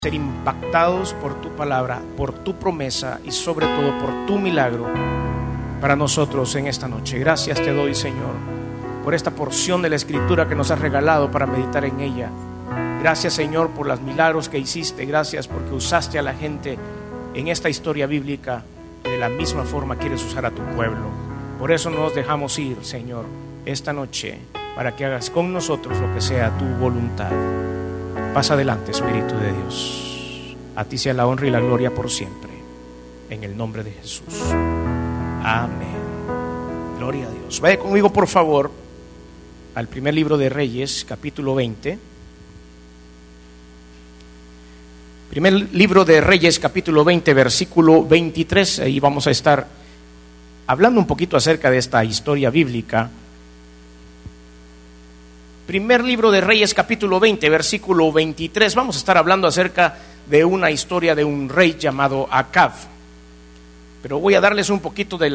ser impactados por tu palabra, por tu promesa y sobre todo por tu milagro para nosotros en esta noche. Gracias te doy, Señor, por esta porción de la Escritura que nos has regalado para meditar en ella. Gracias, Señor, por los milagros que hiciste. Gracias porque usaste a la gente en esta historia bíblica y de la misma forma quieres usar a tu pueblo. Por eso nos dejamos ir, Señor, esta noche para que hagas con nosotros lo que sea tu voluntad. Pasa adelante, Espíritu de Dios. A ti sea la honra y la gloria por siempre. En el nombre de Jesús. Amén. Gloria a Dios. Vaya conmigo, por favor, al primer libro de Reyes, capítulo 20. Primer libro de Reyes, capítulo 20, versículo 23. Ahí vamos a estar hablando un poquito acerca de esta historia bíblica. Primer libro de Reyes, capítulo 20, versículo 23. Vamos a estar hablando acerca de una historia de un rey llamado Acab. Pero voy a darles un poquito de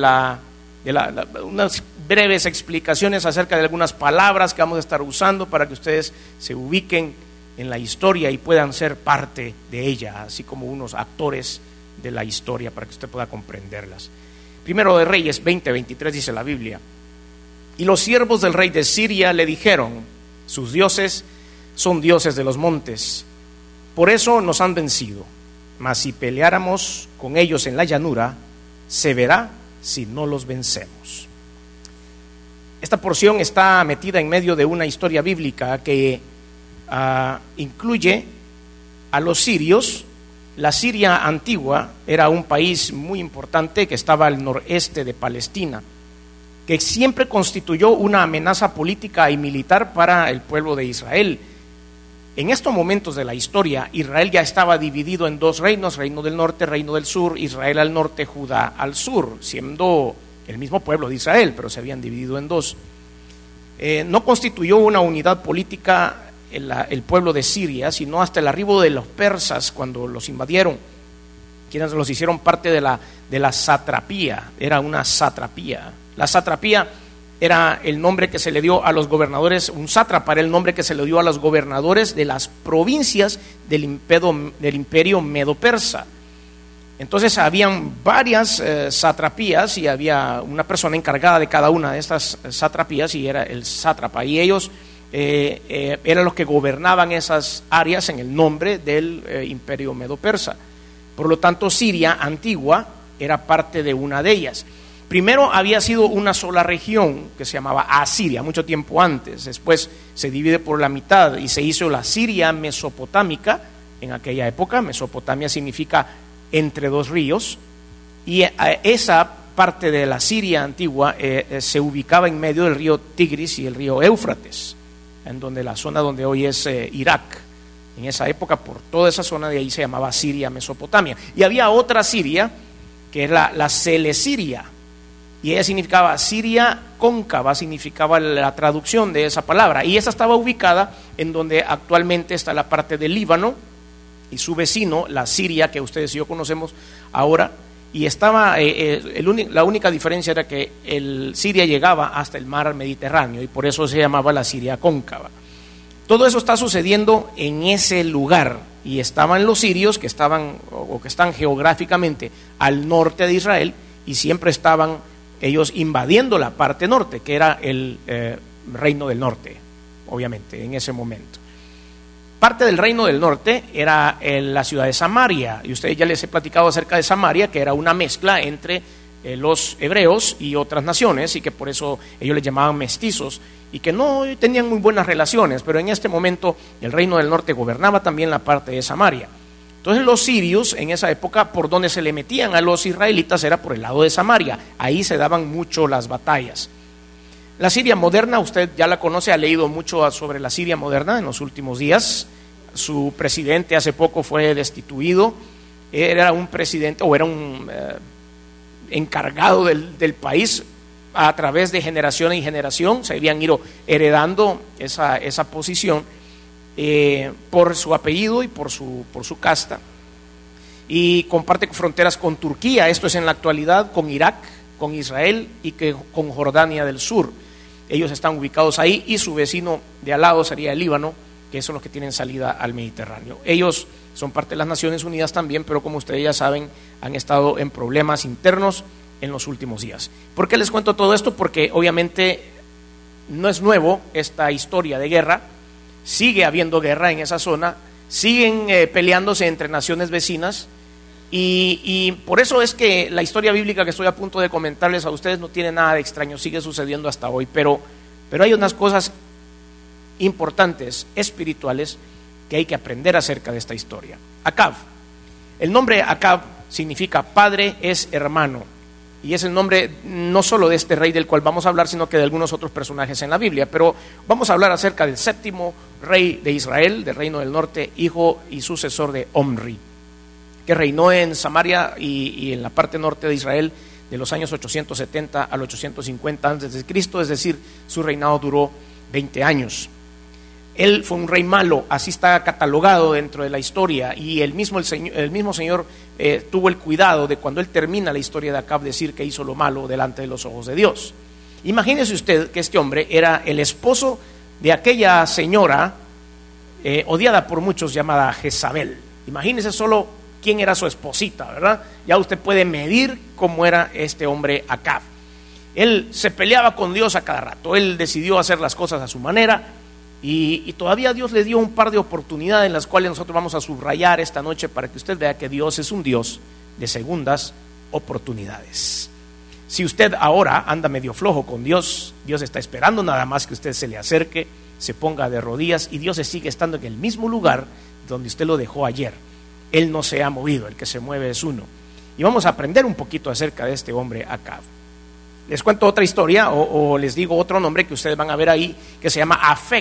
unas breves explicaciones acerca de algunas palabras que vamos a estar usando para que ustedes se ubiquen en la historia y puedan ser parte de ella, así como unos actores de la historia para que usted pueda comprenderlas. Primero de Reyes 20, 23 dice la Biblia: y los siervos del rey de Siria le dijeron: sus dioses son dioses de los montes, por eso nos han vencido. Mas si peleáramos con ellos en la llanura, se verá si no los vencemos. Esta porción está metida en medio de una historia bíblica que incluye a los sirios. La Siria antigua era un país muy importante que estaba al noreste de Palestina, que siempre constituyó una amenaza política y militar para el pueblo de Israel. En estos momentos de la historia, Israel ya estaba dividido en dos reinos: reino del norte, reino del sur. Israel al norte, Judá al sur, siendo el mismo pueblo de Israel, pero se habían dividido en dos. No constituyó una unidad política el pueblo de Siria, sino hasta el arribo de los persas, cuando los invadieron, quienes los hicieron parte de la satrapía. Era una satrapía. La satrapía era el nombre que se le dio a los gobernadores, un sátrapa era el nombre que se le dio a los gobernadores de las provincias del imperio medo-persa. Entonces habían varias satrapías y había una persona encargada de cada una de estas satrapías y era el sátrapa, y ellos eran los que gobernaban esas áreas en el nombre del imperio medo-persa. Por lo tanto, Siria antigua era parte de una de ellas. Primero había sido una sola región que se llamaba Asiria, mucho tiempo antes. Después se divide por la mitad y se hizo la Siria mesopotámica en aquella época. Mesopotamia significa entre dos ríos, y esa parte de la Siria antigua se ubicaba en medio del río Tigris y el río Éufrates, en donde la zona donde hoy es Irak. En esa época, por toda esa zona de ahí se llamaba Siria Mesopotamia. Y había otra Siria que es la Celesiria, y ella significaba Siria cóncava, significaba la traducción de esa palabra, y esa estaba ubicada en donde actualmente está la parte del Líbano y su vecino, la Siria que ustedes y yo conocemos ahora. Y estaba la única diferencia era que Siria llegaba hasta el mar Mediterráneo, y por eso se llamaba la Siria cóncava. Todo eso está sucediendo en ese lugar, y estaban los sirios que estaban o que están geográficamente al norte de Israel, y siempre estaban ellos invadiendo la parte norte, que era el reino del norte, obviamente, en ese momento. Parte del reino del norte era la ciudad de Samaria, y ustedes ya les he platicado acerca de Samaria, que era una mezcla entre los hebreos y otras naciones, y que por eso ellos les llamaban mestizos, y que no tenían muy buenas relaciones, pero en este momento el reino del norte gobernaba también la parte de Samaria. Entonces los sirios en esa época, por donde se le metían a los israelitas era por el lado de Samaria. Ahí se daban mucho las batallas. La Siria moderna, usted ya la conoce, ha leído mucho sobre la Siria moderna en los últimos días. Su presidente hace poco fue destituido. Era un presidente o era un encargado del país a través de generación en generación. Se habían ido heredando esa posición por su apellido y por su casta, y comparte fronteras con Turquía, esto es en la actualidad, con Irak, con Israel y con Jordania del sur. Ellos están ubicados ahí, y su vecino de al lado sería el Líbano, que son los que tienen salida al Mediterráneo. Ellos son parte de las Naciones Unidas también, pero como ustedes ya saben, han estado en problemas internos en los últimos días. ¿Por qué les cuento todo esto? Porque obviamente no es nuevo esta historia de guerra, sigue habiendo guerra en esa zona, siguen peleándose entre naciones vecinas, y por eso es que la historia bíblica que estoy a punto de comentarles a ustedes no tiene nada de extraño, sigue sucediendo hasta hoy, pero hay unas cosas importantes, espirituales, que hay que aprender acerca de esta historia. Acab, el nombre Acab significa padre es hermano, y es el nombre no solo de este rey del cual vamos a hablar, sino que de algunos otros personajes en la Biblia. Pero vamos a hablar acerca del séptimo rey de Israel, del reino del norte, hijo y sucesor de Omri, que reinó en Samaria y en la parte norte de Israel de los años 870 al 850 a.C., es decir, su reinado duró 20 años. Él fue un rey malo, así está catalogado dentro de la historia, y el mismo Señor tuvo el cuidado de, cuando él termina la historia de Acab, decir que hizo lo malo delante de los ojos de Dios. Imagínese usted que este hombre era el esposo de aquella señora odiada por muchos, llamada Jezabel. Imagínese solo quién era su esposita, ¿verdad? Ya usted puede medir cómo era este hombre Acab. Él se peleaba con Dios a cada rato, él decidió hacer las cosas a su manera, y todavía Dios le dio un par de oportunidades en las cuales nosotros vamos a subrayar esta noche para que usted vea que Dios es un Dios de segundas oportunidades. Si usted ahora anda medio flojo con Dios, Dios está esperando nada más que usted se le acerque, se ponga de rodillas, y Dios sigue estando en el mismo lugar donde usted lo dejó ayer. Él no se ha movido, el que se mueve es uno. Y vamos a aprender un poquito acerca de este hombre Acab. Les cuento otra historia o les digo otro nombre que ustedes van a ver ahí, que se llama Afec.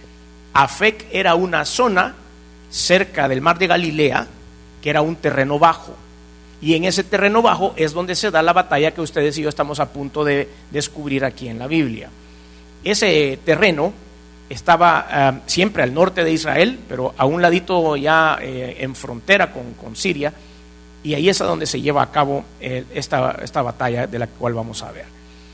Afec era una zona cerca del mar de Galilea, que era un terreno bajo, y en ese terreno bajo es donde se da la batalla que ustedes y yo estamos a punto de descubrir aquí en la Biblia. Ese terreno estaba siempre al norte de Israel, pero a un ladito ya en frontera con Siria, y ahí es a donde se lleva a cabo esta batalla de la cual vamos a ver.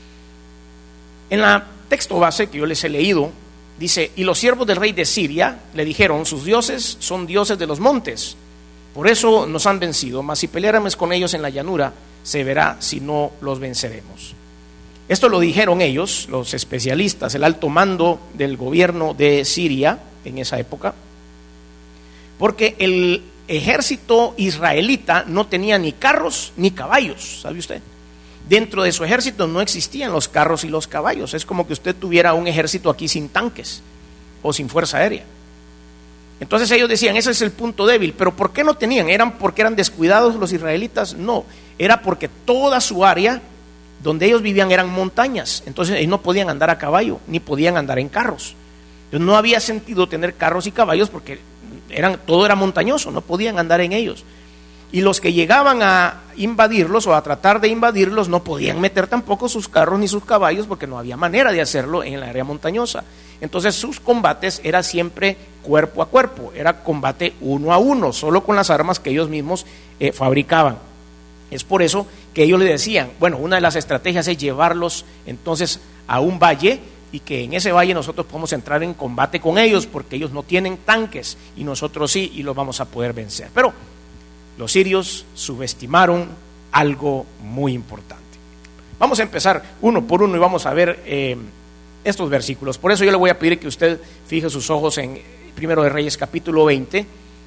En el texto base que yo les he leído, dice: y los siervos del rey de Siria le dijeron, sus dioses son dioses de los montes, por eso nos han vencido, mas si peleáramos con ellos en la llanura, se verá si no los venceremos. Esto lo dijeron ellos, los especialistas, el alto mando del gobierno de Siria en esa época, porque el ejército israelita no tenía ni carros ni caballos, ¿sabe usted? Dentro de su ejército no existían los carros y los caballos. Es como que usted tuviera un ejército aquí sin tanques o sin fuerza aérea. Entonces ellos decían, ese es el punto débil. Pero ¿por qué no tenían? ¿Eran porque eran descuidados los israelitas? No, era porque toda su área donde ellos vivían eran montañas. Entonces ellos no podían andar a caballo, ni podían andar en carros. Entonces no había sentido tener carros y caballos porque todo era montañoso, no podían andar en ellos. Y los que llegaban a invadirlos o a tratar de invadirlos no podían meter tampoco sus carros ni sus caballos porque no había manera de hacerlo en el área montañosa. Entonces sus combates era siempre cuerpo a cuerpo, era combate uno a uno, solo con las armas que ellos mismos fabricaban. Es por eso que ellos le decían, bueno, una de las estrategias es llevarlos entonces a un valle, y que en ese valle nosotros podemos entrar en combate con ellos porque ellos no tienen tanques y nosotros sí, y los vamos a poder vencer. Pero los sirios subestimaron algo muy importante. Vamos a empezar uno por uno y vamos a ver estos versículos. Por eso yo le voy a pedir que usted fije sus ojos en Primero de Reyes capítulo 20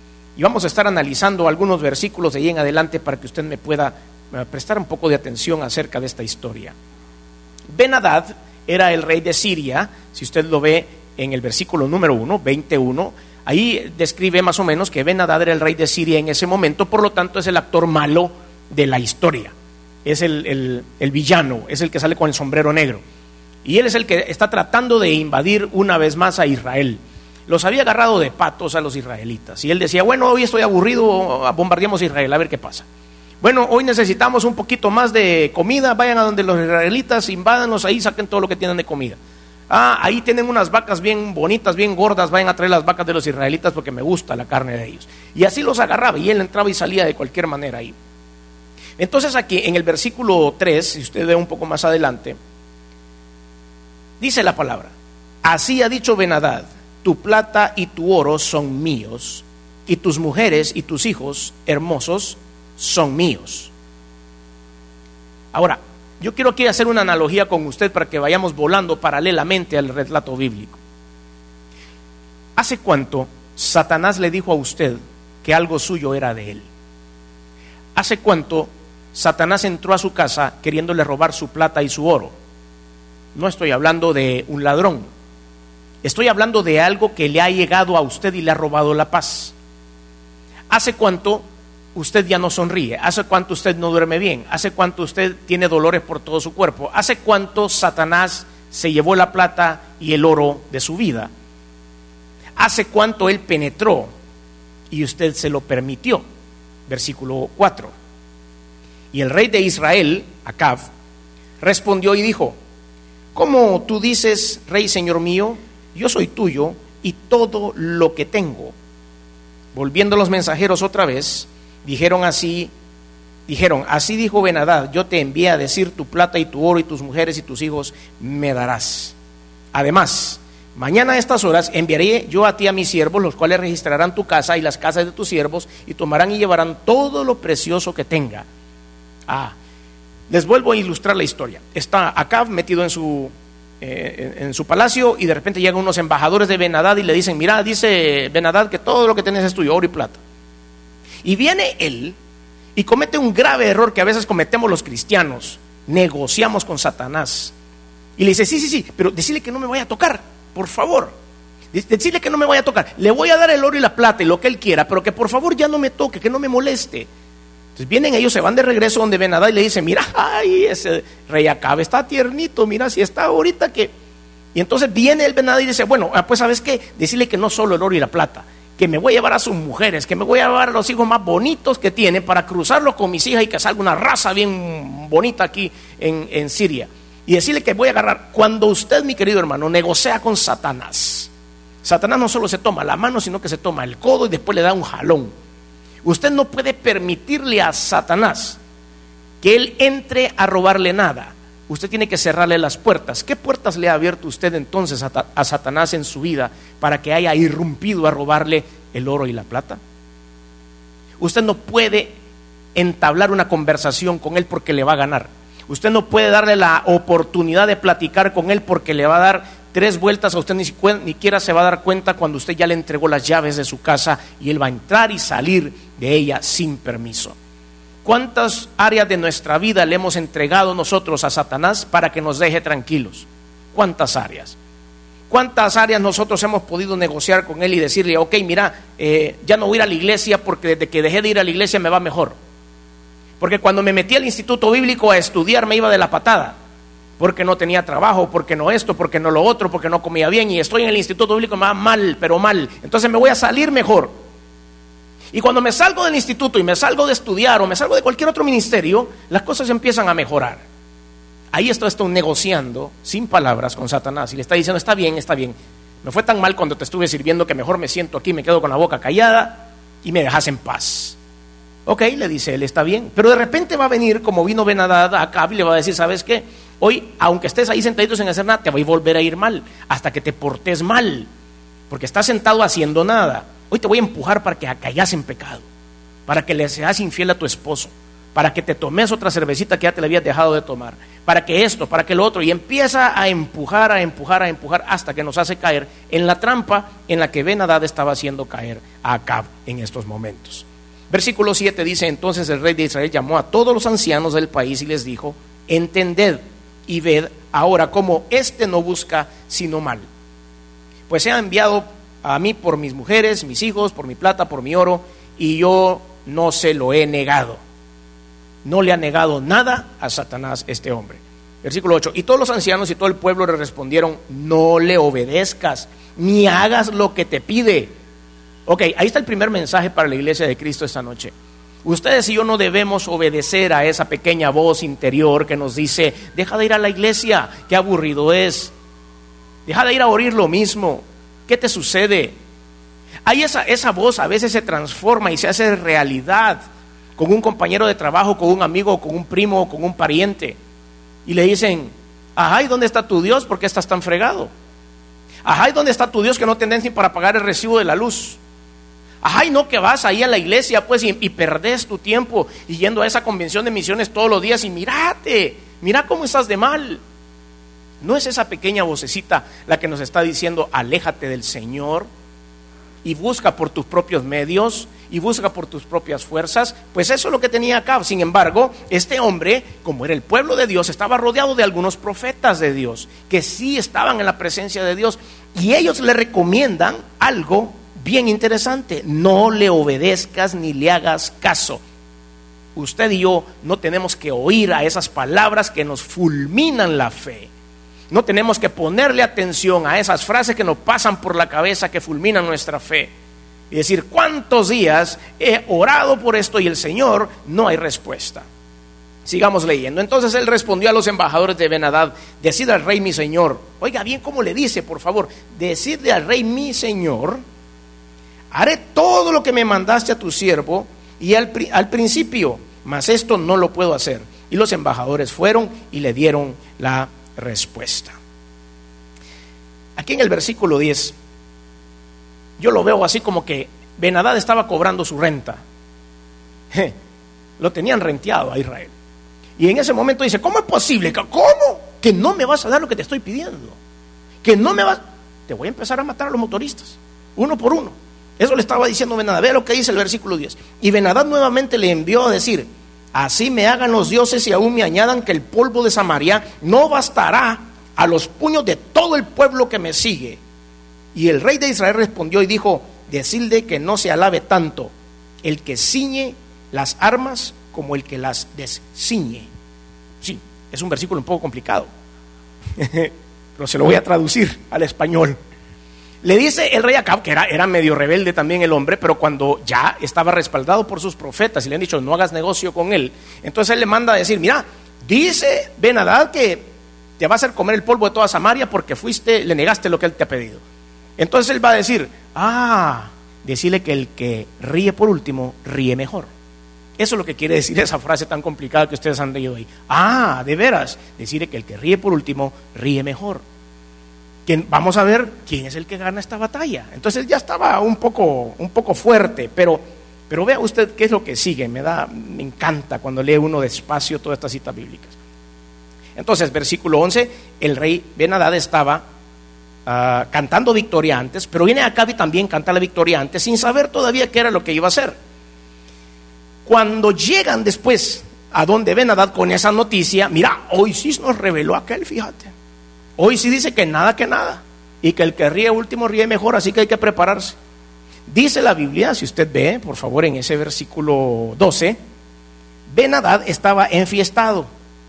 y vamos a estar analizando algunos versículos de ahí en adelante para que usted me pueda prestar un poco de atención acerca de esta historia. Ben-Hadad era el rey de Siria, si usted lo ve en el versículo número 1, 21, ahí describe más o menos que Ben-Hadad era el rey de Siria en ese momento, por lo tanto es el actor malo de la historia, es el villano, es el que sale con el sombrero negro, y él es el que está tratando de invadir una vez más a Israel. Los había agarrado de patos a los israelitas, y él decía, bueno, hoy estoy aburrido, bombardeamos Israel, a ver qué pasa. Bueno, hoy necesitamos un poquito más de comida, vayan a donde los israelitas, invádanlos ahí, saquen todo lo que tienen de comida. Ahí tienen unas vacas bien bonitas, bien gordas, vayan a traer las vacas de los israelitas porque me gusta la carne de ellos. Y así los agarraba y él entraba y salía de cualquier manera ahí. Entonces aquí en el versículo 3, si usted ve un poco más adelante, dice la palabra, así ha dicho Ben-Hadad, tu plata y tu oro son míos, y tus mujeres y tus hijos hermosos son míos. Ahora, yo quiero aquí hacer una analogía con usted para que vayamos volando paralelamente al relato bíblico. ¿Hace cuánto Satanás le dijo a usted que algo suyo era de él? ¿Hace cuánto Satanás entró a su casa queriéndole robar su plata y su oro? No estoy hablando de un ladrón. Estoy hablando de algo que le ha llegado a usted y le ha robado la paz. ¿Hace cuánto usted ya no sonríe? ¿Hace cuánto usted no duerme bien? ¿Hace cuánto usted tiene dolores por todo su cuerpo? ¿Hace cuánto Satanás se llevó la plata y el oro de su vida? ¿Hace cuánto él penetró y usted se lo permitió? Versículo 4. Y el rey de Israel, Acab, respondió y dijo: ¿cómo tú dices, rey señor mío? Yo soy tuyo y todo lo que tengo. Volviendo los mensajeros otra vez, dijeron, así dijo Ben-Hadad: yo te envié a decir, tu plata y tu oro y tus mujeres y tus hijos me darás. Además, mañana a estas horas enviaré yo a ti a mis siervos, los cuales registrarán tu casa y las casas de tus siervos, y tomarán y llevarán todo lo precioso que tenga. Les vuelvo a ilustrar la historia. Está Acab metido en su palacio, y de repente llegan unos embajadores de Ben-Hadad y le dicen: mira, dice Ben-Hadad que todo lo que tienes es tuyo, oro y plata. Y viene él y comete un grave error que a veces cometemos los cristianos: negociamos con Satanás. Y le dice: sí, pero decirle que no me vaya a tocar, por favor. Decirle que no me vaya a tocar. Le voy a dar el oro y la plata y lo que él quiera, pero que por favor ya no me toque, que no me moleste. Entonces vienen ellos, se van de regreso donde Ben-Hadad y le dicen: mira, ay, ese rey Acab está tiernito, mira, si está ahorita que... Y entonces viene el Ben-Hadad y dice: bueno, pues ¿sabes qué? Decirle que no solo el oro y la plata, que me voy a llevar a sus mujeres, que me voy a llevar a los hijos más bonitos que tiene para cruzarlos con mis hijas y que salga una raza bien bonita aquí en Siria. Y decirle que voy a agarrar. Cuando usted, mi querido hermano, negocia con Satanás, Satanás no solo se toma la mano, sino que se toma el codo y después le da un jalón. Usted no puede permitirle a Satanás que él entre a robarle nada. Usted tiene que cerrarle las puertas. ¿Qué puertas le ha abierto usted entonces a Satanás en su vida para que haya irrumpido a robarle el oro y la plata? Usted no puede entablar una conversación con él porque le va a ganar. Usted no puede darle la oportunidad de platicar con él porque le va a dar 3 vueltas. A usted ni siquiera se va a dar cuenta cuando usted ya le entregó las llaves de su casa y él va a entrar y salir de ella sin permiso. ¿Cuántas áreas de nuestra vida le hemos entregado nosotros a Satanás para que nos deje tranquilos? ¿Cuántas áreas? ¿Cuántas áreas nosotros hemos podido negociar con él y decirle: ok, mira, ya no voy a ir a la iglesia porque desde que dejé de ir a la iglesia me va mejor? Porque cuando me metí al instituto bíblico a estudiar me iba de la patada, porque no tenía trabajo, porque no esto, porque no lo otro, porque no comía bien, y estoy en el instituto bíblico y me va mal, pero mal. Entonces me voy a salir mejor. Y cuando me salgo del instituto y me salgo de estudiar o me salgo de cualquier otro ministerio, las cosas empiezan a mejorar. Ahí estoy negociando sin palabras con Satanás y le está diciendo: está bien, me fue tan mal cuando te estuve sirviendo que mejor me siento aquí, me quedo con la boca callada y me dejas en paz. Ok, le dice él, está bien. Pero de repente va a venir, como vino Ben-Hadad a Acab, y le va a decir: ¿sabes qué? Hoy, aunque estés ahí sentadito sin hacer nada, te voy a volver a ir mal, hasta que te portes mal, porque estás sentado haciendo nada. Hoy te voy a empujar para que caigas en pecado, para que le seas infiel a tu esposo, para que te tomes otra cervecita que ya te la habías dejado de tomar, para que esto, para que lo otro, y empieza a empujar, hasta que nos hace caer en la trampa en la que Ben-Hadad estaba haciendo caer a Acab en estos momentos. Versículo 7 dice: entonces el rey de Israel llamó a todos los ancianos del país y les dijo: entended y ved ahora cómo éste no busca sino mal, pues se ha enviado a mí por mis mujeres, mis hijos, por mi plata, por mi oro, y yo no se lo he negado. No le ha negado nada a Satanás este hombre. Versículo 8: y todos los ancianos y todo el pueblo le respondieron: no le obedezcas, ni hagas lo que te pide. Ok, ahí está el primer mensaje para la iglesia de Cristo esta noche. Ustedes y yo no debemos obedecer a esa pequeña voz interior que nos dice: deja de ir a la iglesia, qué aburrido es, deja de ir a oír lo mismo, ¿qué te sucede? Ahí esa voz a veces se transforma y se hace realidad con un compañero de trabajo, con un amigo, con un primo, con un pariente, y le dicen: ajá, ¿y dónde está tu Dios? ¿Por qué estás tan fregado? Ajá, ¿y dónde está tu Dios que no tenés ni para pagar el recibo de la luz? Ay, no, que vas ahí a la iglesia pues y perdés tu tiempo y yendo a esa convención de misiones todos los días y mira cómo estás de mal. No es esa pequeña vocecita la que nos está diciendo: aléjate del Señor y busca por tus propios medios y busca por tus propias fuerzas. Pues eso es lo que tenía Acab. Sin embargo, este hombre, como era el pueblo de Dios, estaba rodeado de algunos profetas de Dios que sí estaban en la presencia de Dios, y ellos le recomiendan algo bien interesante: no le obedezcas ni le hagas caso. Usted y yo no tenemos que oír a esas palabras que nos fulminan la fe. No tenemos que ponerle atención a esas frases que nos pasan por la cabeza, que fulminan nuestra fe. Y decir: ¿cuántos días he orado por esto y el Señor no hay respuesta? Sigamos leyendo. Entonces él respondió a los embajadores de Ben-Hadad: decid al rey mi señor. Oiga bien cómo le dice, por favor: decidle al rey mi señor, haré todo lo que me mandaste a tu siervo y al principio, mas esto no lo puedo hacer. Y los embajadores fueron y le dieron la respuesta. Aquí en el versículo 10 yo lo veo así como que Ben-Hadad estaba cobrando su renta. Lo tenían renteado a Israel. Y en ese momento dice: ¿cómo es posible? ¿Cómo? ¿Que no me vas a dar lo que te estoy pidiendo? ¿Que no me vas? Te voy a empezar a matar a los motoristas, uno por uno. Eso le estaba diciendo Ben-Hadad. Vea lo que dice el versículo 10. Y Ben-Hadad nuevamente le envió a decir: así me hagan los dioses y aún me añadan que el polvo de Samaria no bastará a los puños de todo el pueblo que me sigue. Y el rey de Israel respondió y dijo: decidle que no se alabe tanto el que ciñe las armas como el que las desciñe. Sí, es un versículo un poco complicado, pero se lo voy a traducir al español. Le dice el rey Acab, que era medio rebelde también el hombre, pero cuando ya estaba respaldado por sus profetas y le han dicho: no hagas negocio con él, entonces él le manda a decir: mira, dice Ben-Hadad que te va a hacer comer el polvo de toda Samaria porque le negaste lo que él te ha pedido. Entonces él va a decir: decirle que el que ríe por último ríe mejor. Eso es lo que quiere decir esa frase tan complicada que ustedes han leído ahí. De veras, decirle que el que ríe por último ríe mejor. Vamos a ver quién es el que gana esta batalla. Entonces ya estaba un poco fuerte, pero vea usted qué es lo que sigue. Me encanta cuando lee uno despacio todas estas citas bíblicas. Entonces, versículo 11, el rey Ben-Hadad estaba cantando victoria antes, pero viene Acab y también canta la victoria antes, sin saber todavía qué era lo que iba a hacer. Cuando llegan después a donde Ben-Hadad con esa noticia: mira, hoy sí nos reveló aquel, fíjate. Hoy sí dice que nada, y que el que ríe último ríe mejor, así que hay que prepararse. Dice la Biblia, si usted ve, por favor, en ese versículo 12, Ben-Hadad estaba enfiestado.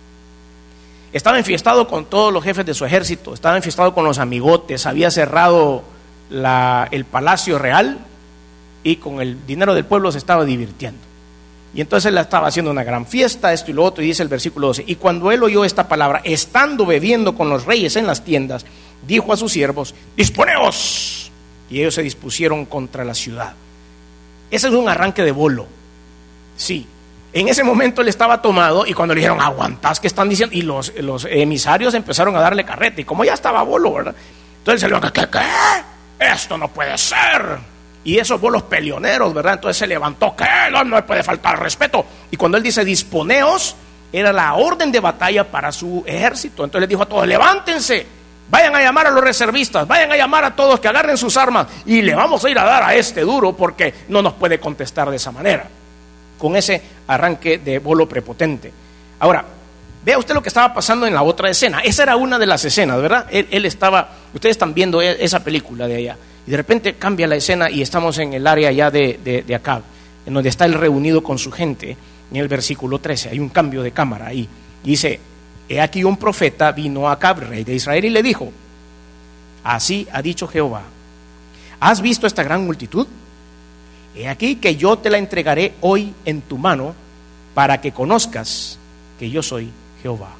Estaba enfiestado con todos los jefes de su ejército, estaba enfiestado con los amigotes, había cerrado el palacio real y con el dinero del pueblo se estaba divirtiendo. Y entonces él estaba haciendo una gran fiesta, esto y lo otro, y dice el versículo 12: y cuando él oyó esta palabra, estando bebiendo con los reyes en las tiendas, dijo a sus siervos: disponeos. Y ellos se dispusieron contra la ciudad. Ese es un arranque de bolo. Sí. En ese momento él estaba tomado, y cuando le dijeron: aguantás, ¿qué están diciendo? Y los emisarios empezaron a darle carreta, y como ya estaba bolo, ¿verdad? Entonces él se levantó: ¿qué? Esto no puede ser. Y esos bolos peleoneros, ¿verdad? Entonces se levantó: ¿qué? No me puede faltar respeto. Y cuando él dice disponeos, era la orden de batalla para su ejército. Entonces les dijo a todos: levántense, vayan a llamar a los reservistas, vayan a llamar a todos que agarren sus armas y le vamos a ir a dar a este duro porque no nos puede contestar de esa manera. Con ese arranque de bolo prepotente. Ahora, vea usted lo que estaba pasando en la otra escena. Esa era una de las escenas, ¿verdad? Él estaba, ustedes están viendo esa película de allá, y de repente cambia la escena y estamos en el área ya de Acab, en donde está él reunido con su gente. En el versículo 13 hay un cambio de cámara ahí, y dice: he aquí un profeta vino a Acab, rey de Israel, y le dijo: así ha dicho Jehová, ¿has visto esta gran multitud? He aquí que yo te la entregaré hoy en tu mano, para que conozcas que yo soy Jehová.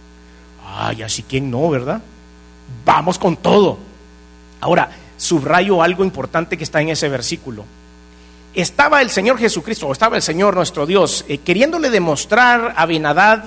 Así quién no, ¿verdad? Vamos con todo. Ahora, subrayo algo importante que está en ese versículo. Estaba el Señor Jesucristo, o estaba el Señor nuestro Dios, queriéndole demostrar a Ben-Hadad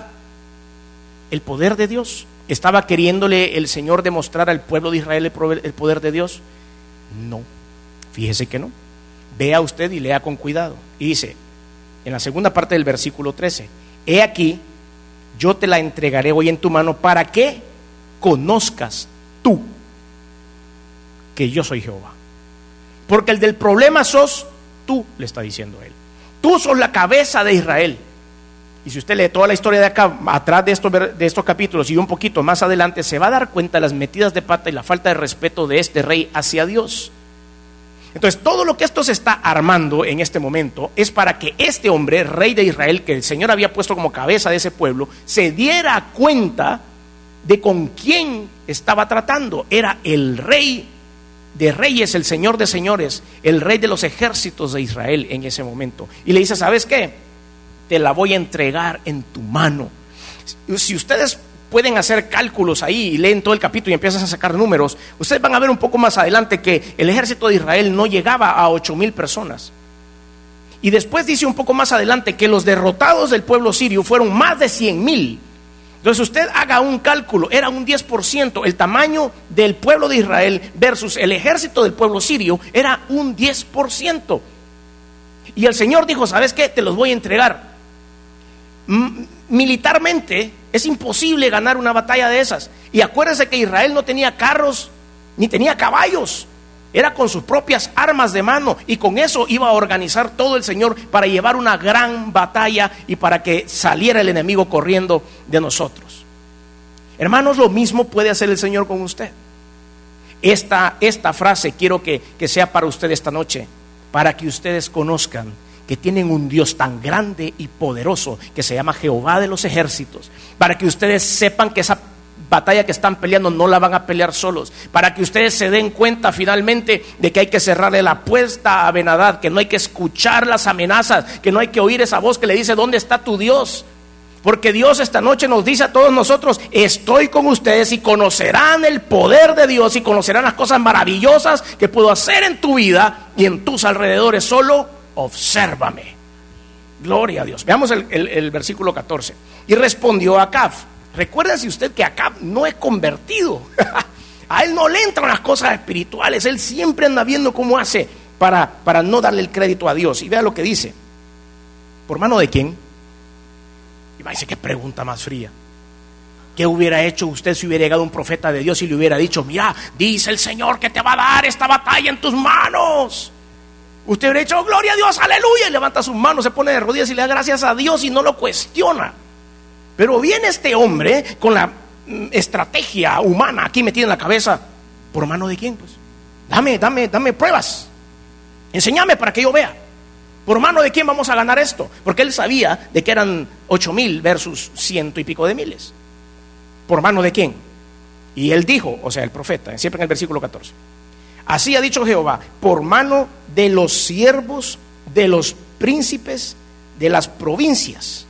el poder de Dios. ¿Estaba queriéndole el Señor demostrar al pueblo de Israel el poder de Dios? No, fíjese que no. Vea usted y lea con cuidado. Y dice, en la segunda parte del versículo 13, he aquí, yo te la entregaré hoy en tu mano para que conozcas tú que yo soy Jehová. Porque el del problema sos tú, le está diciendo él. Tú sos la cabeza de Israel. Y si usted lee toda la historia de acá, atrás de estos capítulos y un poquito más adelante, se va a dar cuenta de las metidas de pata y la falta de respeto de este rey hacia Dios. Entonces, todo lo que esto se está armando en este momento es para que este hombre, rey de Israel, que el Señor había puesto como cabeza de ese pueblo, se diera cuenta de con quién estaba tratando. Era el rey de reyes, el Señor de señores, el rey de los ejércitos de Israel en ese momento. Y le dice, ¿sabes qué? Te la voy a entregar en tu mano. Si ustedes pueden hacer cálculos ahí y leen todo el capítulo y empiezan a sacar números, ustedes van a ver un poco más adelante que el ejército de Israel no llegaba a 8,000 personas. Y después dice un poco más adelante que los derrotados del pueblo sirio fueron más de 100,000. Entonces usted haga un cálculo, era un 10%, el tamaño del pueblo de Israel versus el ejército del pueblo sirio era un 10%. Y el Señor dijo, ¿sabes qué? Te los voy a entregar. Militarmente es imposible ganar una batalla de esas. Y acuérdense que Israel no tenía carros ni tenía caballos, era con sus propias armas de mano, y con eso iba a organizar todo el Señor para llevar una gran batalla y para que saliera el enemigo corriendo de nosotros. Hermanos, lo mismo puede hacer el Señor con usted. Esta frase quiero que sea para usted esta noche, para que ustedes conozcan que tienen un Dios tan grande y poderoso que se llama Jehová de los ejércitos, para que ustedes sepan que esa batalla que están peleando no la van a pelear solos, para que ustedes se den cuenta finalmente de que hay que cerrarle la puerta a Ben-Hadad, que no hay que escuchar las amenazas, que no hay que oír esa voz que le dice ¿dónde está tu Dios? Porque Dios esta noche nos dice a todos nosotros, estoy con ustedes y conocerán el poder de Dios y conocerán las cosas maravillosas que puedo hacer en tu vida y en tus alrededores. Solo obsérvame. Gloria a Dios. Veamos el versículo 14. Y respondió Acab. Recuérdese usted que Acab no es convertido. A él no le entran las cosas espirituales. Él siempre anda viendo cómo hace para no darle el crédito a Dios. Y vea lo que dice. ¿Por mano de quién? Y va a decir, qué pregunta más fría. ¿Qué hubiera hecho usted si hubiera llegado un profeta de Dios y le hubiera dicho, mira, dice el Señor que te va a dar esta batalla en tus manos? Usted hubiera dicho, gloria a Dios, aleluya, y levanta sus manos, se pone de rodillas y le da gracias a Dios y no lo cuestiona. Pero viene este hombre con la estrategia humana aquí metida en la cabeza. ¿Por mano de quién? Pues dame pruebas, enséñame para que yo vea. ¿Por mano de quién vamos a ganar esto? Porque él sabía de que eran 8,000 versus 100 y pico de miles. ¿Por mano de quién? Y él dijo, o sea, el profeta, siempre en el versículo 14. Así ha dicho Jehová, por mano de los siervos de los príncipes de las provincias.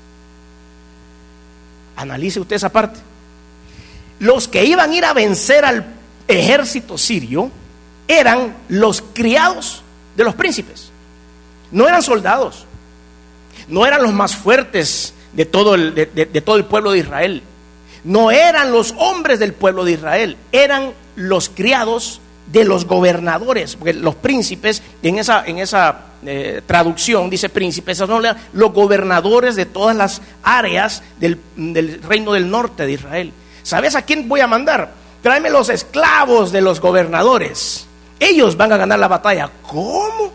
Analice usted esa parte. Los que iban a ir a vencer al ejército sirio eran los criados de los príncipes. No eran soldados, no eran los más fuertes de todo el pueblo de Israel, no eran los hombres del pueblo de Israel, eran los criados de los gobernadores, porque los príncipes, en esa traducción dice príncipes, son los gobernadores de todas las áreas del reino del norte de Israel. ¿Sabes a quién voy a mandar? Tráeme los esclavos de los gobernadores, ellos van a ganar la batalla. ¿Cómo?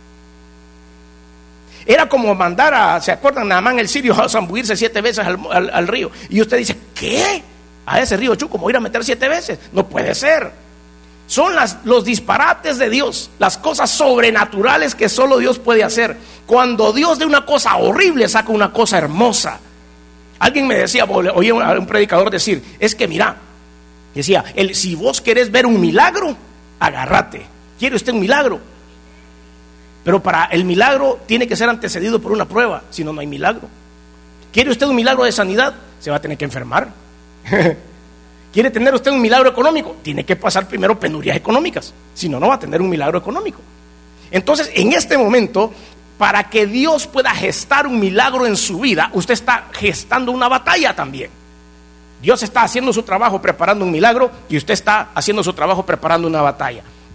Era como mandar ¿se acuerdan? Naamán el sirio a zambullirse 7 veces al río. Y usted dice, ¿qué? A ese río Chuco, ir a meter 7 veces. No puede ser. Son los disparates de Dios, las cosas sobrenaturales que solo Dios puede hacer. Cuando Dios de una cosa horrible saca una cosa hermosa. Alguien me decía, oí a un predicador decir, es que mira, decía, si vos querés ver un milagro, agárrate. ¿Quiere usted un milagro? Pero para el milagro tiene que ser antecedido por una prueba, si no, no hay milagro. ¿Quiere usted un milagro de sanidad? Se va a tener que enfermar. ¿Quiere tener usted un milagro económico? Tiene que pasar primero penurias económicas, si no, no va a tener un milagro económico. Entonces, en este momento, para que Dios pueda gestar un milagro en su vida, usted está gestando una batalla también. Dios está haciendo su trabajo preparando un milagro y usted está haciendo su trabajo preparando una batalla.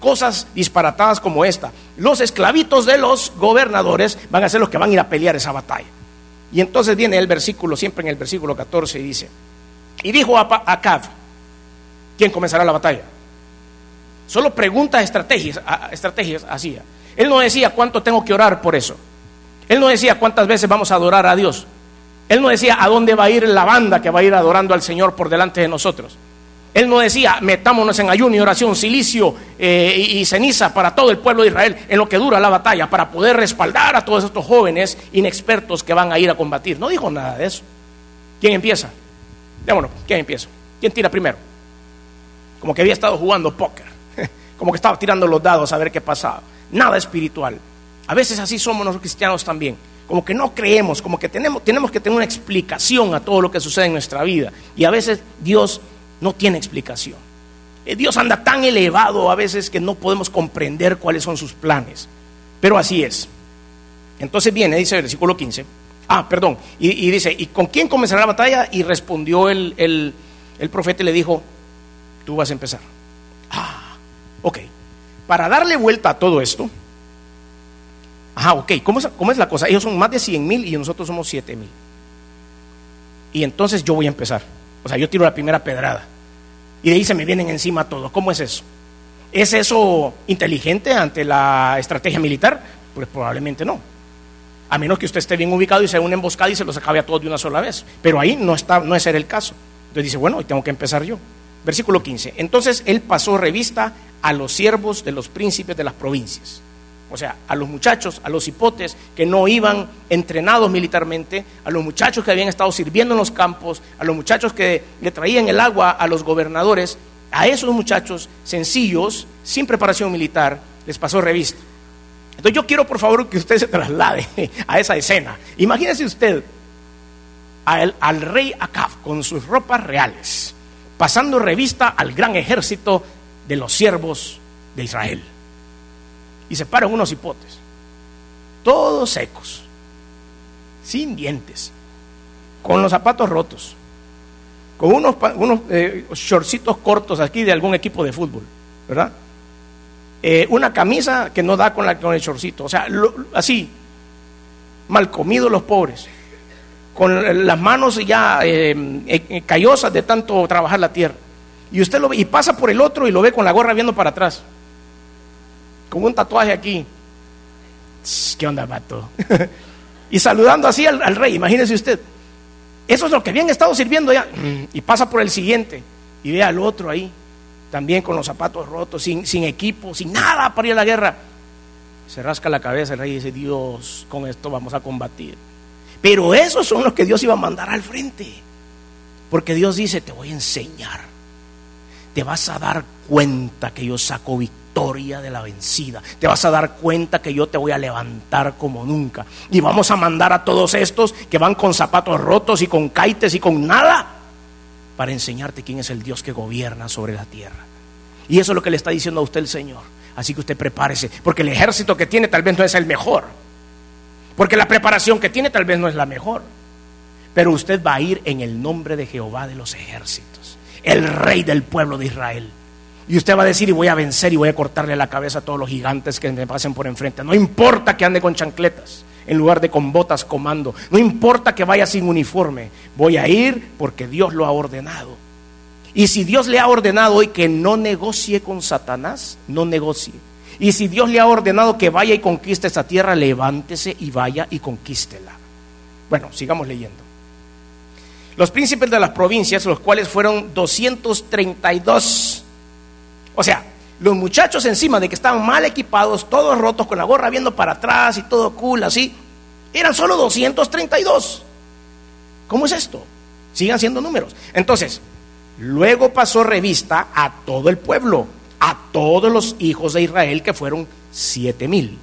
cosas disparatadas como esta. Los esclavitos de los gobernadores van a ser los que van a ir a pelear esa batalla. Y entonces viene el versículo, siempre en el versículo 14, y dice: y dijo a Acab, ¿quién comenzará la batalla? Solo preguntas, estrategias hacía. Él no decía cuánto tengo que orar por eso. Él no decía cuántas veces vamos a adorar a Dios. Él no decía a dónde va a ir la banda que va a ir adorando al Señor por delante de nosotros. Él no decía metámonos en ayuno y oración, silicio y ceniza para todo el pueblo de Israel en lo que dura la batalla, para poder respaldar a todos estos jóvenes inexpertos que van a ir a combatir. No dijo nada de eso. ¿Quién empieza? Vámonos, ¿quién empieza? ¿Quién tira primero? Como que había estado jugando póker, como que estaba tirando los dados a ver qué pasaba. Nada espiritual. A veces así somos los cristianos también. Como que no creemos, como que tenemos que tener una explicación a todo lo que sucede en nuestra vida. Y a veces Dios no tiene explicación. Dios anda tan elevado a veces que no podemos comprender cuáles son sus planes. Pero así es. Entonces viene, dice el versículo 15. Y dice: ¿y con quién comenzará la batalla? Y respondió el profeta y le dijo: tú vas a empezar. Ok. Para darle vuelta a todo esto. ¿Cómo es la cosa? Ellos son más de 100,000 y nosotros somos 7,000. Y entonces yo voy a empezar. O sea, yo tiro la primera pedrada. Y de ahí se me vienen encima todos. ¿Cómo es eso? ¿Es eso inteligente ante la estrategia militar? Pues probablemente no. A menos que usted esté bien ubicado y sea una emboscada y se los acabe a todos de una sola vez. Pero ahí no es el caso. Entonces dice: bueno, hoy tengo que empezar yo. Versículo 15. Entonces él pasó revista a los siervos de los príncipes de las provincias. O sea, a los muchachos, a los hipotes que no iban entrenados militarmente, a los muchachos que habían estado sirviendo en los campos, a los muchachos que le traían el agua a los gobernadores, a esos muchachos sencillos, sin preparación militar, les pasó revista. Entonces yo quiero, por favor, que usted se traslade a esa escena. Imagínese usted al rey Acab con sus ropas reales, pasando revista al gran ejército de los siervos de Israel. Y se paran unos hipotes, todos secos, sin dientes, con los zapatos rotos, con unos shortcitos cortos aquí de algún equipo de fútbol, ¿verdad? Una camisa que no da con el shortcito, o sea, así, mal comidos los pobres, con las manos ya callosas de tanto trabajar la tierra. Y usted lo ve y pasa por el otro y lo ve con la gorra viendo para atrás, con un tatuaje aquí. ¿Qué onda, vato? Y saludando así al rey. Imagínese usted, eso es lo que habían estado sirviendo ya. Y pasa por el siguiente y ve al otro ahí, también con los zapatos rotos, sin equipo, sin nada para ir a la guerra. Se rasca la cabeza el rey y dice: Dios, con esto vamos a combatir. Pero esos son los que Dios iba a mandar al frente, porque Dios dice: te voy a enseñar, te vas a dar cuenta que yo saco victoria de la vencida, te vas a dar cuenta que yo te voy a levantar como nunca, y vamos a mandar a todos estos que van con zapatos rotos y con caites y con nada, para enseñarte quién es el Dios que gobierna sobre la tierra. Y eso es lo que le está diciendo a usted el Señor. Así que usted prepárese, porque el ejército que tiene tal vez no es el mejor, porque la preparación que tiene tal vez no es la mejor, pero usted va a ir en el nombre de Jehová de los ejércitos, el rey del pueblo de Israel. Y usted va a decir: y voy a vencer y voy a cortarle la cabeza a todos los gigantes que me pasen por enfrente. No importa que ande con chancletas en lugar de con botas comando, no importa que vaya sin uniforme, voy a ir porque Dios lo ha ordenado. Y si Dios le ha ordenado hoy que no negocie con Satanás, no negocie. Y si Dios le ha ordenado que vaya y conquiste esa tierra, levántese y vaya y conquístela. Bueno, sigamos leyendo. Los príncipes de las provincias, los cuales fueron 232. O sea, los muchachos, encima de que estaban mal equipados, todos rotos, con la gorra viendo para atrás y todo cool así, eran solo 232. ¿Cómo es esto? Sigan siendo números. Entonces, luego pasó revista a todo el pueblo, a todos los hijos de Israel, que fueron 7,000.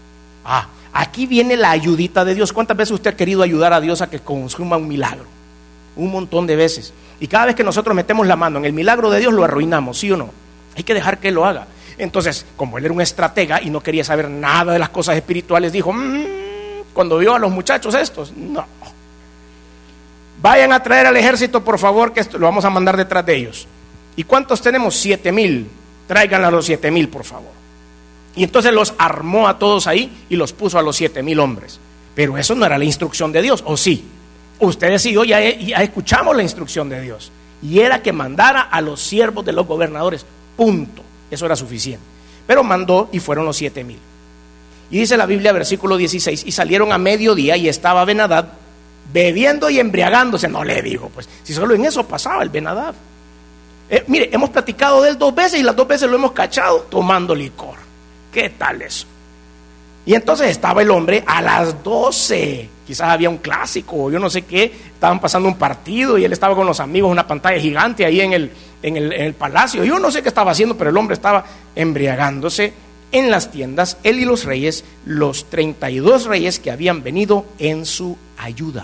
Aquí viene la ayudita de Dios. ¿Cuántas veces usted ha querido ayudar a Dios a que consuma un milagro? Un montón de veces. Y cada vez que nosotros metemos la mano en el milagro de Dios, lo arruinamos, ¿sí o no? Hay que dejar que Él lo haga. Entonces, como él era un estratega y no quería saber nada de las cosas espirituales, dijo: cuando vio a los muchachos estos, no, vayan a traer al ejército, por favor, que esto lo vamos a mandar detrás de ellos. ¿Y cuántos tenemos? 7,000. Traigan a los 7,000, por favor. Y entonces los armó a todos ahí y los puso a los 7,000 hombres. Pero eso no era la instrucción de Dios, ¿o sí? Ustedes y yo ya escuchamos la instrucción de Dios. Y era que mandara a los siervos de los gobernadores, punto. Eso era suficiente. Pero mandó y fueron los 7,000. Y dice la Biblia, versículo 16, y salieron a mediodía y estaba Ben-Hadad bebiendo y embriagándose. No le digo, pues, si solo en eso pasaba el Ben-Hadad. Mire, hemos platicado de él 2 veces y las 2 veces lo hemos cachado tomando licor. ¿Qué tal eso? Y entonces estaba el hombre a las 12, quizás había un clásico, yo no sé qué, estaban pasando un partido y él estaba con los amigos, una pantalla gigante ahí en el palacio. Yo no sé qué estaba haciendo, pero el hombre estaba embriagándose en las tiendas, él y los reyes, los 32 reyes que habían venido en su ayuda.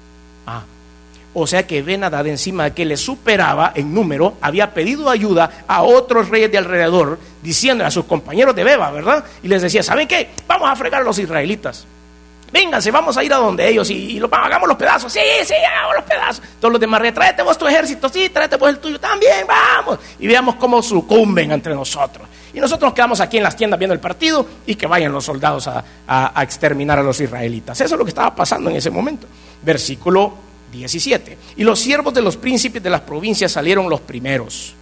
O sea que Ben-Hadad, encima de que le superaba en número, había pedido ayuda a otros reyes de alrededor, diciendo a sus compañeros de beba, ¿verdad? Y les decía, ¿saben qué? Vamos a fregar a los israelitas. Vénganse, vamos a ir a donde ellos y hagamos los pedazos. Sí, hagamos los pedazos. Todos los demás reyes, tráete vos tu ejército, sí, tráete vos el tuyo también, vamos. Y veamos cómo sucumben entre nosotros. Y nosotros nos quedamos aquí en las tiendas viendo el partido y que vayan los soldados a exterminar a los israelitas. Eso es lo que estaba pasando en ese momento. Versículo 17. Y los siervos de los príncipes de las provincias salieron los primeros.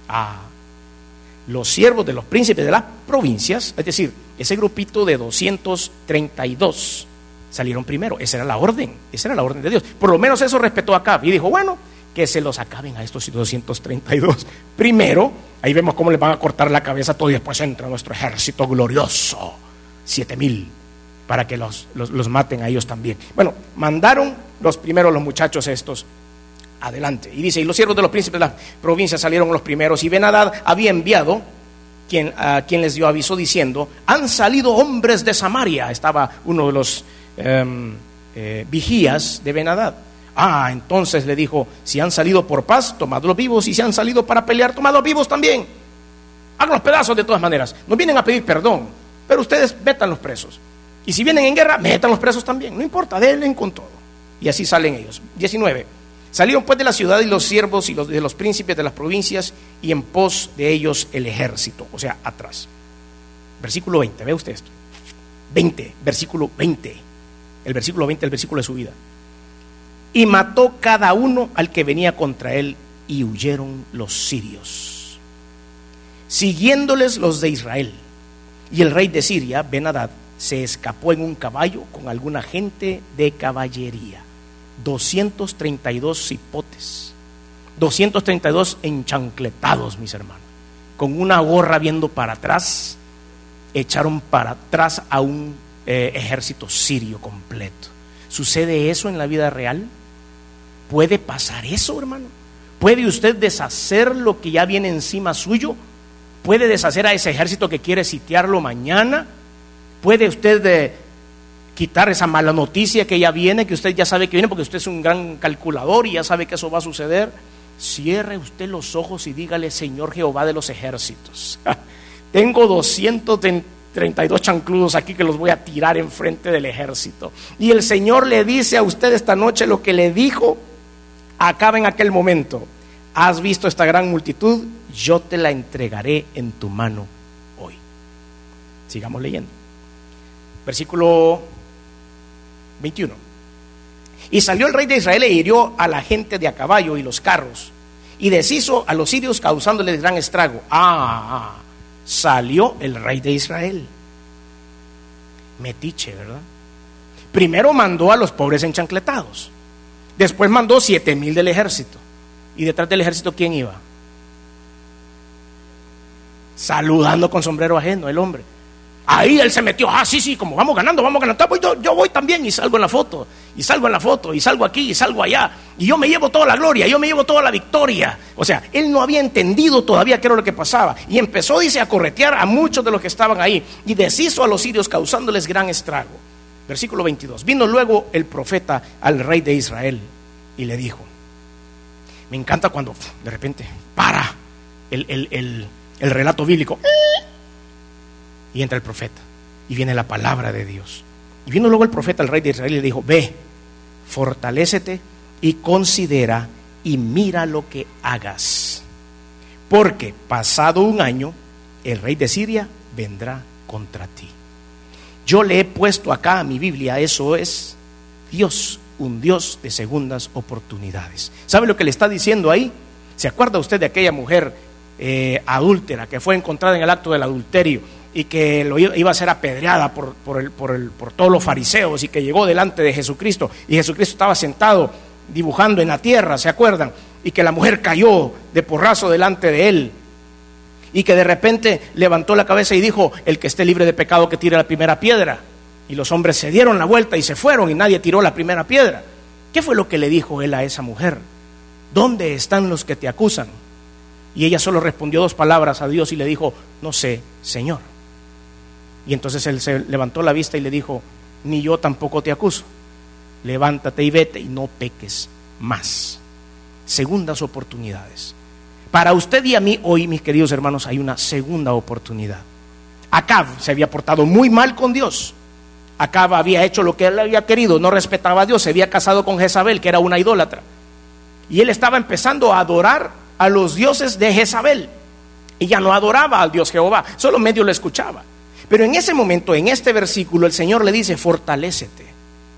Los siervos de los príncipes de las provincias, es decir, ese grupito de 232 salieron primero. Esa era la orden de Dios. Por lo menos eso respetó a Acab y dijo, bueno, que se los acaben a estos 232 primero. Ahí vemos cómo les van a cortar la cabeza todo y después entra nuestro ejército glorioso, 7,000, para que los maten a ellos también. Bueno, mandaron los primeros los muchachos estos adelante. Y dice, y los siervos de los príncipes de las provincias salieron los primeros, y Ben-Hadad había enviado a quien les dio aviso diciendo, han salido hombres de Samaria. Estaba uno de los vigías de Ben-Hadad. Entonces le dijo, si han salido por paz, tomadlos vivos, y si han salido para pelear, tomadlos vivos también. Hagan los pedazos de todas maneras. Nos vienen a pedir perdón, pero ustedes metan los presos. Y si vienen en guerra, metan los presos también. No importa, denle con todo. Y así salen ellos. 19. Salieron pues de la ciudad y los siervos y de los príncipes de las provincias, y en pos de ellos el ejército, o sea, atrás. Versículo 20, ¿ve usted esto? 20, versículo 20. El versículo 20, el versículo de su vida. Y mató cada uno al que venía contra él, y huyeron los sirios, siguiéndoles los de Israel. Y el rey de Siria, Ben-Hadad, se escapó en un caballo con alguna gente de caballería. 232 cipotes, 232 enchancletados, mis hermanos, con una gorra viendo para atrás, echaron para atrás a un ejército sirio completo. ¿Sucede eso en la vida real? ¿Puede pasar eso, hermano? ¿Puede usted deshacer lo que ya viene encima suyo? ¿Puede deshacer a ese ejército que quiere sitiarlo mañana? ¿Puede usted quitar esa mala noticia que ya viene, que usted ya sabe que viene, porque usted es un gran calculador y ya sabe que eso va a suceder? Cierre usted los ojos y dígale, Señor Jehová de los ejércitos, tengo 232 chancludos aquí que los voy a tirar enfrente del ejército. Y el Señor le dice a usted esta noche lo que le dijo a Acab en aquel momento: has visto esta gran multitud, yo te la entregaré en tu mano hoy. Sigamos leyendo. Versículo 21. Y salió el rey de Israel e hirió a la gente de a caballo y los carros, y deshizo a los sirios causándoles gran estrago. Salió el rey de Israel. Metiche, ¿verdad? Primero mandó a los pobres enchancletados, después mandó 7,000 del ejército. Y detrás del ejército, ¿quién iba? Saludando con sombrero ajeno el hombre. Ahí él se metió, sí, como vamos ganando, yo voy también, y salgo en la foto, y salgo aquí, y salgo allá, y yo me llevo toda la gloria, yo me llevo toda la victoria. O sea, él no había entendido todavía qué era lo que pasaba, y empezó, dice, a corretear a muchos de los que estaban ahí, y deshizo a los sirios causándoles gran estrago. Versículo 22. Vino luego el profeta al rey de Israel, y le dijo, me encanta cuando de repente para el relato bíblico, y entra el profeta, y viene la palabra de Dios. Y vino luego el profeta al rey de Israel y le dijo, ve, fortalécete y considera y mira lo que hagas, porque pasado un año el rey de Siria vendrá contra ti. Yo le he puesto acá a mi Biblia, eso es Dios, un Dios de segundas oportunidades. ¿Sabe lo que le está diciendo ahí? ¿Se acuerda usted de aquella mujer adúltera que fue encontrada en el acto del adulterio y que iba a ser apedreada por todos los fariseos, y que llegó delante de Jesucristo, y Jesucristo estaba sentado dibujando en la tierra, ¿se acuerdan? Y que la mujer cayó de porrazo delante de él, y que de repente levantó la cabeza y dijo: el que esté libre de pecado que tire la primera piedra. Y los hombres se dieron la vuelta y se fueron, y nadie tiró la primera piedra. ¿Qué fue lo que le dijo él a esa mujer? ¿Dónde están los que te acusan? Y ella solo respondió 2 palabras a Dios y le dijo: no sé, Señor. Y entonces él se levantó la vista y le dijo: ni yo tampoco te acuso. Levántate y vete y no peques más. Segundas oportunidades. Para usted y a mí hoy, mis queridos hermanos, hay una segunda oportunidad. Acab se había portado muy mal con Dios. Acab había hecho lo que él había querido, no respetaba a Dios, se había casado con Jezabel, que era una idólatra. Y él estaba empezando a adorar a los dioses de Jezabel. Y ya no adoraba al Dios Jehová, solo medio lo escuchaba. Pero en ese momento, en este versículo, el Señor le dice: fortalécete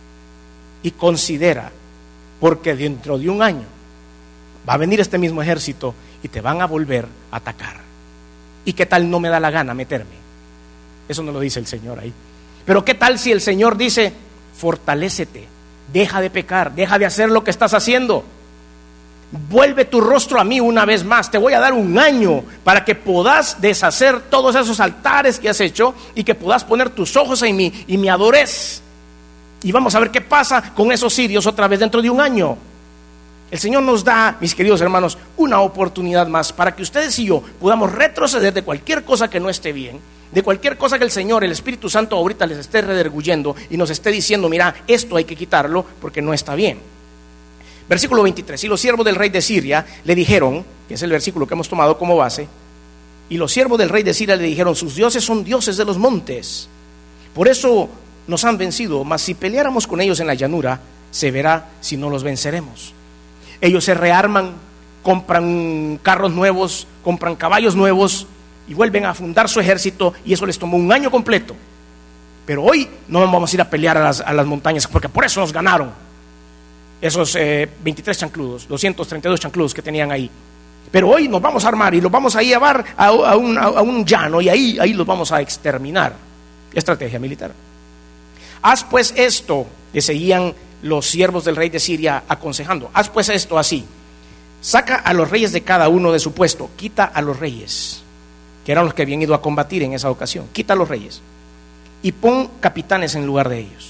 y considera, porque dentro de un año va a venir este mismo ejército y te van a volver a atacar. ¿Y qué tal no me da la gana meterme? Eso no lo dice el Señor ahí. Pero ¿qué tal si el Señor dice: fortalécete, deja de pecar, deja de hacer lo que estás haciendo, vuelve tu rostro a mí una vez más, te voy a dar un año para que puedas deshacer todos esos altares que has hecho y que puedas poner tus ojos en mí y me adores? Y vamos a ver qué pasa con esos sirios otra vez dentro de un año. El Señor nos da, mis queridos hermanos, una oportunidad más para que ustedes y yo podamos retroceder de cualquier cosa que no esté bien, de cualquier cosa que el Señor, el Espíritu Santo, ahorita les esté rederguyendo y nos esté diciendo: mira, esto hay que quitarlo porque no está bien. Versículo 23: y los siervos del rey de Siria le dijeron, que es el versículo que hemos tomado como base, y los siervos del rey de Siria le dijeron: sus dioses son dioses de los montes, por eso nos han vencido, mas si peleáramos con ellos en la llanura, se verá si no los venceremos. Ellos se rearman, compran carros nuevos, compran caballos nuevos y vuelven a fundar su ejército, y eso les tomó un año completo. Pero hoy no vamos a ir a pelear a las montañas, porque por eso nos ganaron esos 23 chancludos, 232 chancludos que tenían ahí. Pero hoy nos vamos a armar y los vamos a llevar a un llano, y ahí los vamos a exterminar. Estrategia militar. Haz pues esto, le seguían los siervos del rey de Siria aconsejando: haz pues esto así, saca a los reyes de cada uno de su puesto, quita a los reyes, que eran los que habían ido a combatir en esa ocasión, quita a los reyes y pon capitanes en lugar de ellos.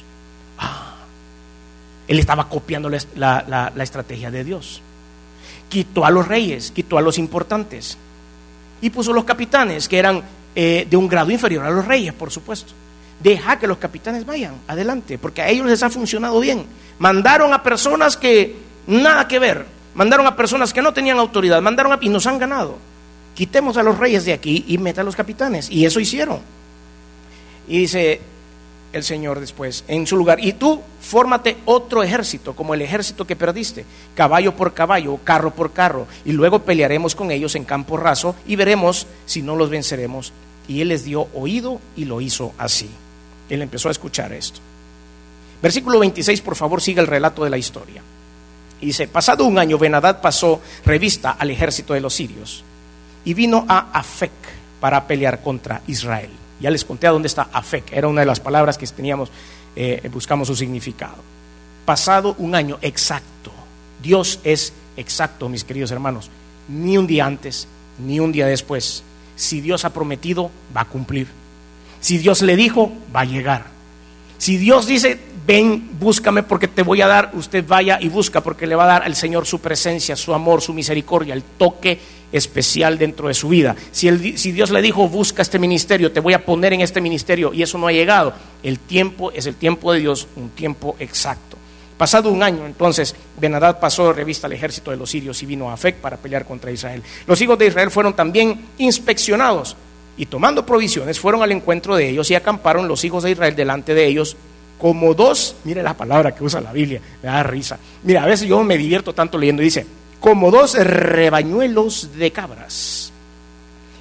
Él estaba copiando la estrategia de Dios. Quitó a los reyes, quitó a los importantes y puso los capitanes, que eran de un grado inferior a los reyes, por supuesto. Deja que los capitanes vayan adelante, porque a ellos les ha funcionado bien. Mandaron a personas que nada que ver, mandaron a personas que no tenían autoridad, y nos han ganado. Quitemos a los reyes de aquí y meta a los capitanes, y eso hicieron. Y dice el Señor después, en su lugar: y tú fórmate otro ejército, como el ejército que perdiste, caballo por caballo, carro por carro, y luego pelearemos con ellos en campo raso y veremos si no los venceremos. Y él les dio oído y lo hizo así. Él empezó a escuchar esto. Versículo 26, por favor, siga el relato de la historia. Y dice: pasado un año, Ben-Hadad pasó revista al ejército de los sirios y vino a Afec para pelear contra Israel. Ya les conté a dónde está Afec, era una de las palabras que teníamos, buscamos su significado. Pasado un año exacto. Dios es exacto, mis queridos hermanos. Ni un día antes, ni un día después. Si Dios ha prometido, va a cumplir. Si Dios le dijo, va a llegar. Si Dios dice: ven, búscame porque te voy a dar, usted vaya y busca, porque le va a dar al Señor su presencia, su amor, su misericordia, el toque especial dentro de su vida. Si Dios le dijo: busca este ministerio, te voy a poner en este ministerio, y eso no ha llegado, el tiempo es el tiempo de Dios, un tiempo exacto. Pasado un año, entonces, Ben-Hadad pasó revista al ejército de los sirios y vino a Afec para pelear contra Israel. Los hijos de Israel fueron también inspeccionados, y tomando provisiones fueron al encuentro de ellos, y acamparon los hijos de Israel delante de ellos como dos. Mire la palabra que usa la Biblia, me da risa. Mira, a veces yo me divierto tanto leyendo, dice: como dos rebañuelos de cabras.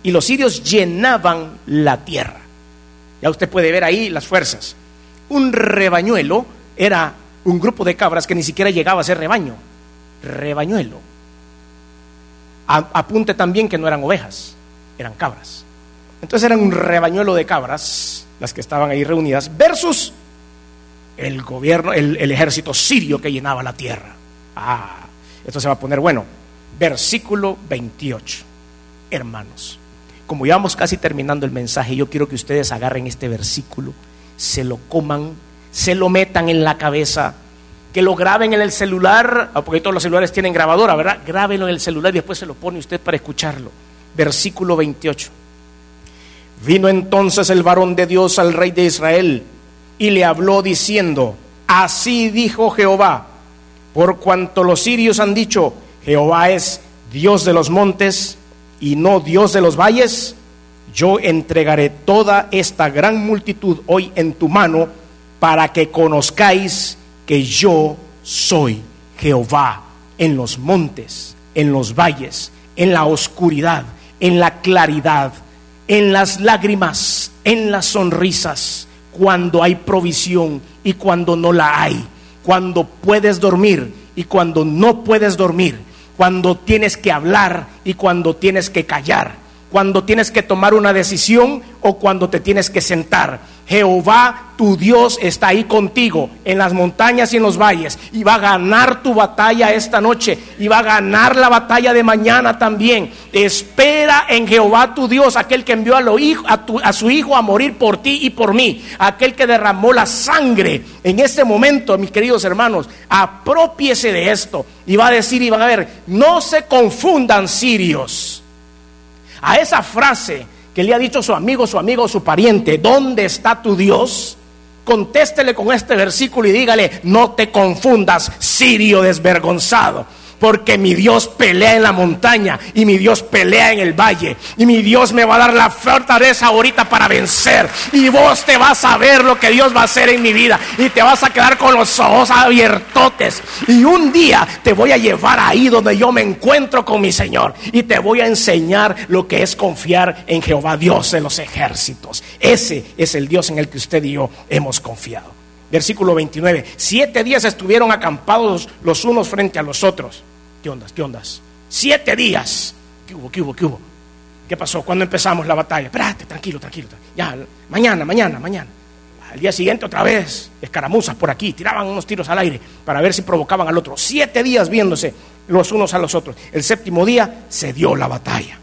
y los sirios llenaban la tierra. Ya usted puede ver ahí las fuerzas. Un rebañuelo era un grupo de cabras que ni siquiera llegaba a ser rebaño. Rebañuelo. Apunte también que no eran ovejas, eran cabras. Entonces eran un rebañuelo de cabras las que estaban ahí reunidas versus el gobierno, el ejército sirio que llenaba la tierra. Esto se va a poner bueno. Versículo 28. Hermanos, como ya vamos casi terminando el mensaje, yo quiero que ustedes agarren este versículo, se lo coman, se lo metan en la cabeza, que lo graben en el celular, porque todos los celulares tienen grabadora, ¿verdad? Grábenlo en el celular y después se lo pone usted para escucharlo. Versículo 28. Vino entonces el varón de Dios al rey de Israel y le habló diciendo: así dijo Jehová, por cuanto los sirios han dicho, Jehová es Dios de los montes y no Dios de los valles, yo entregaré toda esta gran multitud hoy en tu mano, para que conozcáis que yo soy Jehová en los montes, en los valles, en la oscuridad, en la claridad, en las lágrimas, en las sonrisas, cuando hay provisión y cuando no la hay, cuando puedes dormir y cuando no puedes dormir, cuando tienes que hablar y cuando tienes que callar, cuando tienes que tomar una decisión o cuando te tienes que sentar. Jehová tu Dios está ahí contigo en las montañas y en los valles, y va a ganar tu batalla esta noche y va a ganar la batalla de mañana también. Espera en Jehová tu Dios, aquel que envió a su hijo a morir por ti y por mí, aquel que derramó la sangre. En este momento, mis queridos hermanos, aprópiese de esto y va a decir, y van a ver, no se confundan sirios. A esa frase que le ha dicho su amigo o su pariente, ¿dónde está tu Dios? Contéstele con este versículo y dígale: no te confundas, sirio desvergonzado, porque mi Dios pelea en la montaña y mi Dios pelea en el valle, y mi Dios me va a dar la fortaleza ahorita para vencer, y vos te vas a ver lo que Dios va a hacer en mi vida y te vas a quedar con los ojos abiertotes, y un día te voy a llevar ahí donde yo me encuentro con mi Señor y te voy a enseñar lo que es confiar en Jehová, Dios de los ejércitos. Ese es el Dios en el que usted y yo hemos confiado. Versículo 29. 7 días estuvieron acampados los unos frente a los otros. ¿Qué ondas? 7 días. ¿Qué hubo? ¿Qué pasó? ¿Cuándo empezamos la batalla? Espérate, tranquilo. Ya, mañana. Al día siguiente otra vez, escaramuzas por aquí, tiraban unos tiros al aire para ver si provocaban al otro. 7 días viéndose los unos a los otros. El 7º día se dio la batalla.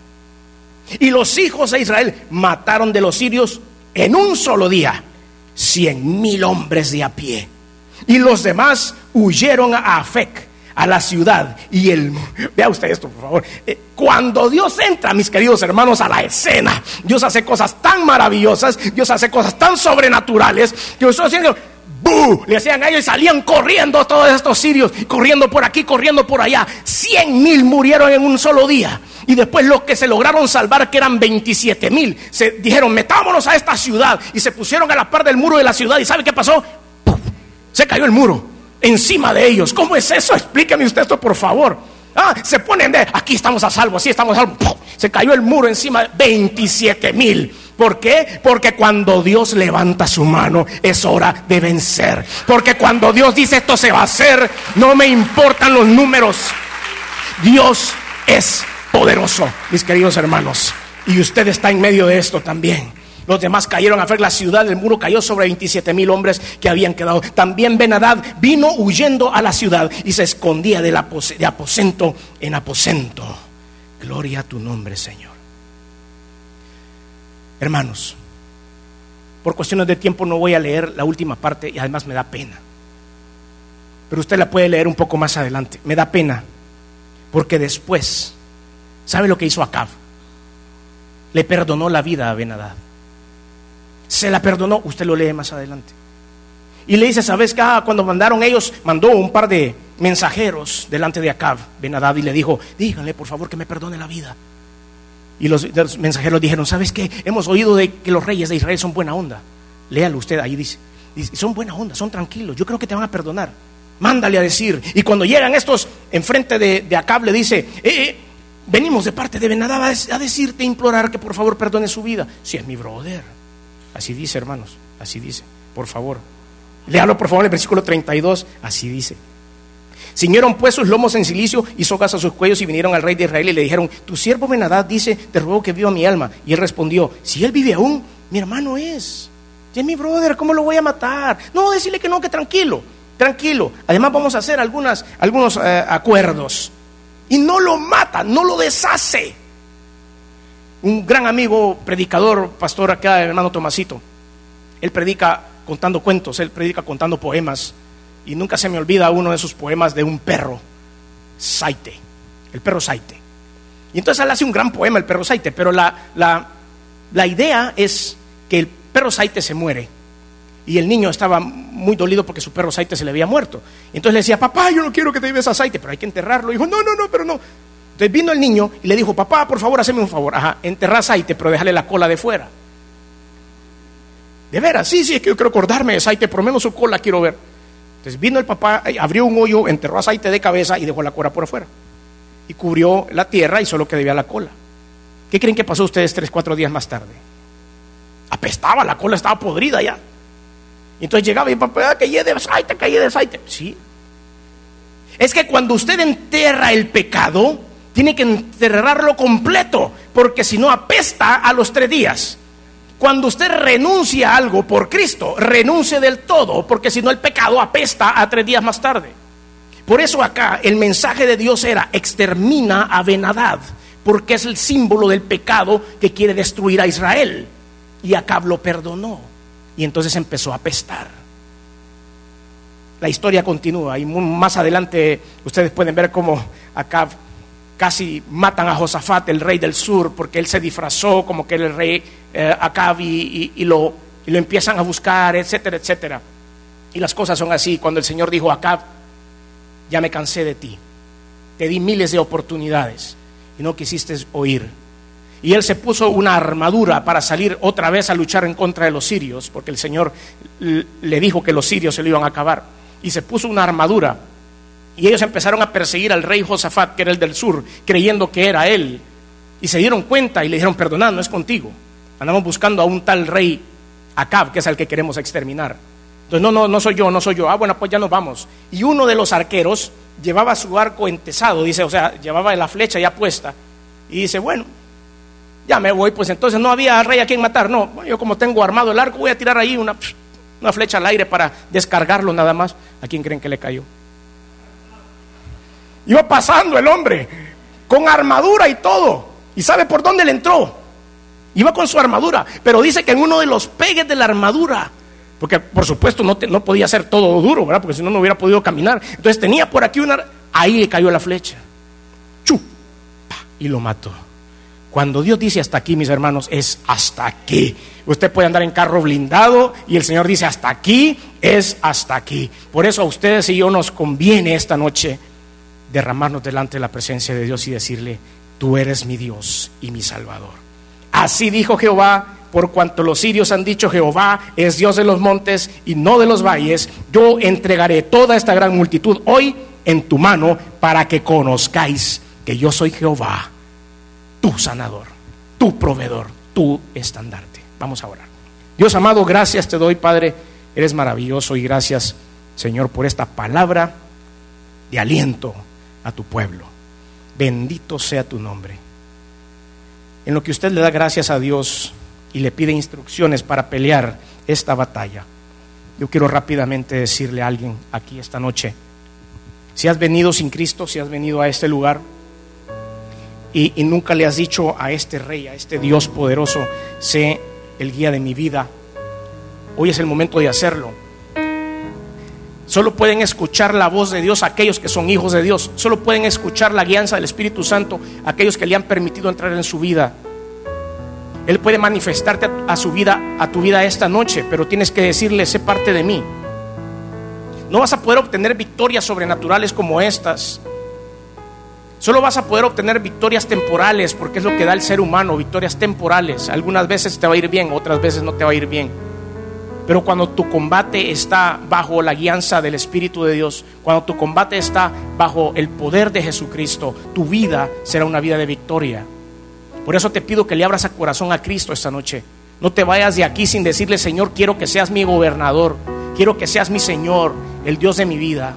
Y los hijos de Israel mataron de los sirios en un solo día 100,000 hombres de a pie, y los demás huyeron a Afec, a la ciudad. Y vea usted esto, por favor. Cuando Dios entra, mis queridos hermanos, a la escena, Dios hace cosas tan maravillosas, Dios hace cosas tan sobrenaturales, que ustedes haciendo ¡bu! Le hacían a ellos y salían corriendo todos estos sirios, corriendo por aquí, corriendo por allá. 100,000 murieron en un solo día. Y después los que se lograron salvar, que eran 27,000, se dijeron: metámonos a esta ciudad, y se pusieron a la par del muro de la ciudad. ¿Y sabe qué pasó? ¡Puf! Se cayó el muro encima de ellos. ¿Cómo es eso? Explíqueme usted esto, por favor. Se ponen de aquí estamos a salvo, así estamos a salvo. ¡Puf! Se cayó el muro encima de 27,000. ¿Por qué? Porque cuando Dios levanta su mano es hora de vencer. Porque cuando Dios dice esto se va a hacer, no me importan los números. Dios es poderoso, mis queridos hermanos, y usted está en medio de esto también. Los demás cayeron a ver la ciudad, el muro cayó sobre 27,000 hombres que habían quedado. También Ben-Hadad vino huyendo a la ciudad y se escondía de aposento en aposento. Gloria a tu nombre, Señor. Hermanos, por cuestiones de tiempo no voy a leer la última parte, y además me da pena, pero usted la puede leer un poco más adelante. Me da pena porque después, ¿sabe lo que hizo Acab? Le perdonó la vida a Ben-Hadad. Se la perdonó, usted lo lee más adelante. Y le dice: ¿sabes qué? Cuando mandó un par de mensajeros delante de Acab, Ben-Hadad, y le dijo: díganle por favor que me perdone la vida. Y los mensajeros dijeron: ¿sabes qué? Hemos oído de que los reyes de Israel son buena onda. Léalo usted, ahí dice, son buena onda, son tranquilos, yo creo que te van a perdonar. Mándale a decir. Y cuando llegan estos enfrente de Acab, le dice: venimos de parte de Ben-Hadad a decirte, implorar que por favor perdone su vida. Si es mi brother. Así dice, hermanos, así dice, por favor. Léalo por favor en el versículo 32, así dice. Ciñeron pues sus lomos en cilicio y sogas a sus cuellos y vinieron al rey de Israel y le dijeron: tu siervo Ben-Hadad dice, te ruego que viva mi alma. Y él respondió: si él vive aún, mi hermano es. Y es mi brother, ¿cómo lo voy a matar? No, decirle que no, que tranquilo. Además vamos a hacer algunos acuerdos. Y no lo mata, no lo deshace. Un gran amigo, predicador, pastor acá, el hermano Tomasito, él predica contando cuentos, él predica contando poemas. Y nunca se me olvida uno de sus poemas de un perro, Saite, el perro Saite. Y entonces él hace un gran poema, el perro Saite, pero la idea es que el perro Saite se muere. Y el niño estaba muy dolido porque su perro Saite se le había muerto. Entonces le decía: papá, yo no quiero que te lleves a Saite, pero hay que enterrarlo. Y dijo: no, pero no. Entonces vino el niño y le dijo: papá, por favor, hazme un favor. Enterrá a Saite, pero déjale la cola de fuera. De veras, sí, es que yo quiero acordarme de Saite, por lo menos su cola quiero ver. Entonces vino el papá, abrió un hoyo, enterró a Saite de cabeza y dejó la cola por afuera. Y cubrió la tierra y solo que debía la cola. ¿Qué creen que pasó ustedes 3-4 días más tarde? Apestaba, la cola estaba podrida ya. Y entonces llegaba y papá, que lleve de Saite. Sí. Es que cuando usted entierra el pecado, tiene que enterrarlo completo, porque si no apesta a los 3 días. Cuando usted renuncia a algo por Cristo, renuncie del todo, porque si no el pecado apesta a 3 días más tarde. Por eso acá el mensaje de Dios era: extermina a Ben-Hadad, porque es el símbolo del pecado que quiere destruir a Israel. Y Acab lo perdonó, y entonces empezó a apestar. La historia continúa, y más adelante ustedes pueden ver cómo Acab casi matan a Josafat, el rey del sur, porque él se disfrazó como que era el rey Acab y lo empiezan a buscar, etcétera, etcétera. Y las cosas son así. Cuando el Señor dijo: Acab, ya me cansé de ti, te di miles de oportunidades y no quisiste oír. Y él se puso una armadura para salir otra vez a luchar en contra de los sirios, porque el Señor le dijo que los sirios se lo iban a acabar. Y se puso una armadura. Y ellos empezaron a perseguir al rey Josafat, que era el del sur, creyendo que era él. Y se dieron cuenta y le dijeron: perdonad, no es contigo. Andamos buscando a un tal rey Acab, que es al que queremos exterminar. Entonces, no soy yo. Bueno, pues ya nos vamos. Y uno de los arqueros llevaba su arco entesado, dice, o sea, llevaba la flecha ya puesta. Y dice: bueno, ya me voy, pues entonces no había rey a quien matar. No, bueno, yo como tengo armado el arco, voy a tirar ahí una flecha al aire para descargarlo nada más. ¿A quién creen que le cayó? Iba pasando el hombre con armadura y todo. ¿Y sabe por dónde le entró? Iba con su armadura, pero dice que en uno de los pegues de la armadura, porque por supuesto no podía ser todo duro, ¿verdad? Porque si no, no hubiera podido caminar. Entonces tenía por aquí ahí le cayó la flecha. ¡Chu! Y lo mató. Cuando Dios dice hasta aquí, mis hermanos, es hasta aquí. Usted puede andar en carro blindado y el Señor dice: hasta aquí, es hasta aquí. Por eso a ustedes y yo nos conviene esta noche derramarnos delante de la presencia de Dios y decirle: tú eres mi Dios y mi Salvador. Así dijo Jehová: por cuanto los sirios han dicho: Jehová es Dios de los montes y no de los valles, yo entregaré toda esta gran multitud hoy en tu mano, para que conozcáis que yo soy Jehová, tu sanador, tu proveedor, tu estandarte. Vamos a orar. Dios amado, gracias te doy, Padre, eres maravilloso, y gracias, Señor, por esta palabra de aliento a tu pueblo. Bendito sea tu nombre. En lo que usted le da gracias a Dios y le pide instrucciones para pelear esta batalla, yo quiero rápidamente decirle a alguien aquí esta noche: si has venido sin Cristo, si has venido a este lugar y nunca le has dicho a este Rey, a este Dios poderoso: sé el guía de mi vida, hoy es el momento de hacerlo. Solo pueden escuchar la voz de Dios aquellos que son hijos de Dios. Solo pueden escuchar la guianza del Espíritu Santo aquellos que le han permitido entrar en su vida. Él puede manifestarte a tu vida esta noche, pero tienes que decirle: sé parte de mí. No vas a poder obtener victorias sobrenaturales como estas. Solo vas a poder obtener victorias temporales, porque es lo que da el ser humano, victorias temporales. Algunas veces te va a ir bien, otras veces no te va a ir bien. Pero cuando tu combate está bajo la guianza del Espíritu de Dios, cuando tu combate está bajo el poder de Jesucristo, tu vida será una vida de victoria. Por eso te pido que le abras el corazón a Cristo esta noche. No te vayas de aquí sin decirle: Señor, quiero que seas mi gobernador, quiero que seas mi Señor, el Dios de mi vida.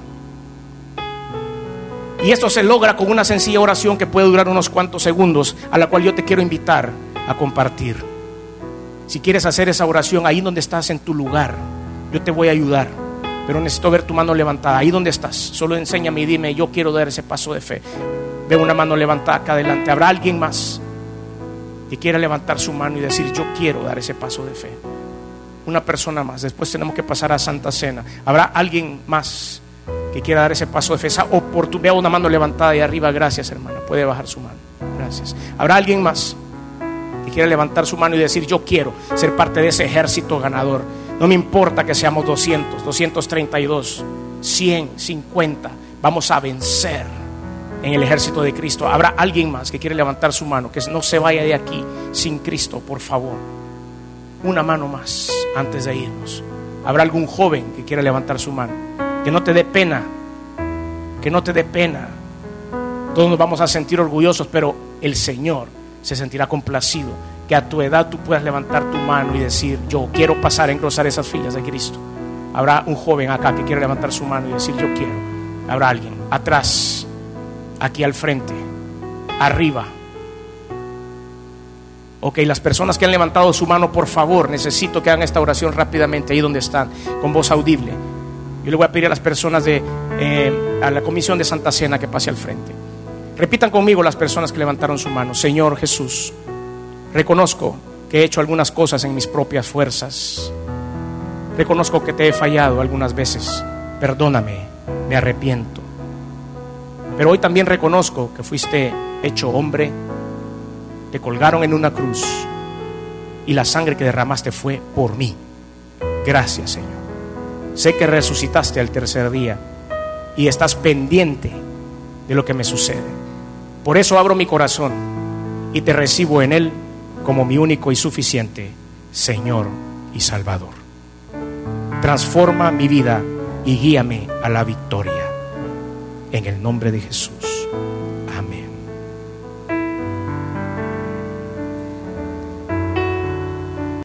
Y esto se logra con una sencilla oración que puede durar unos cuantos segundos, a la cual yo te quiero invitar a compartir. Si quieres hacer esa oración ahí donde estás, en tu lugar, yo te voy a ayudar, pero necesito ver tu mano levantada. Ahí donde estás, solo enséñame y dime: yo quiero dar ese paso de fe. Veo una mano levantada acá adelante. ¿Habrá alguien más que quiera levantar su mano y decir: yo quiero dar ese paso de fe? Una persona más. Después tenemos que pasar a Santa Cena. ¿Habrá alguien más que quiera dar ese paso de fe? Esa oportunidad. Veo una mano levantada ahí arriba. Gracias, hermana. Puede bajar su mano. Gracias. ¿Habrá alguien más que quiera levantar su mano y decir: yo quiero ser parte de ese ejército ganador? No me importa que seamos 200, 232, 100, 50. Vamos a vencer en el ejército de Cristo. ¿Habrá alguien más que quiere levantar su mano? Que no se vaya de aquí sin Cristo, por favor. Una mano más antes de irnos. ¿Habrá algún joven que quiera levantar su mano? Que no te dé pena, que no te dé pena. Todos nos vamos a sentir orgullosos, pero el Señor se sentirá complacido que a tu edad tú puedas levantar tu mano y decir: yo quiero pasar a engrosar esas filas de Cristo. Habrá un joven acá que quiere levantar su mano y decir: yo quiero. Habrá alguien atrás, aquí al frente, arriba. Ok, las personas que han levantado su mano, por favor, necesito que hagan esta oración rápidamente ahí donde están, con voz audible. Yo le voy a pedir a las personas a la comisión de Santa Cena que pase al frente. Repitan conmigo las personas que levantaron su mano. Señor Jesús, reconozco que he hecho algunas cosas en mis propias fuerzas. Reconozco que te he fallado algunas veces. Perdóname, me arrepiento. Pero hoy también reconozco que fuiste hecho hombre, te colgaron en una cruz y la sangre que derramaste fue por mí. Gracias, Señor. Sé que resucitaste al tercer día y estás pendiente de lo que me sucede. Por eso abro mi corazón y te recibo en él como mi único y suficiente Señor y Salvador. Transforma mi vida y guíame a la victoria. En el nombre de Jesús.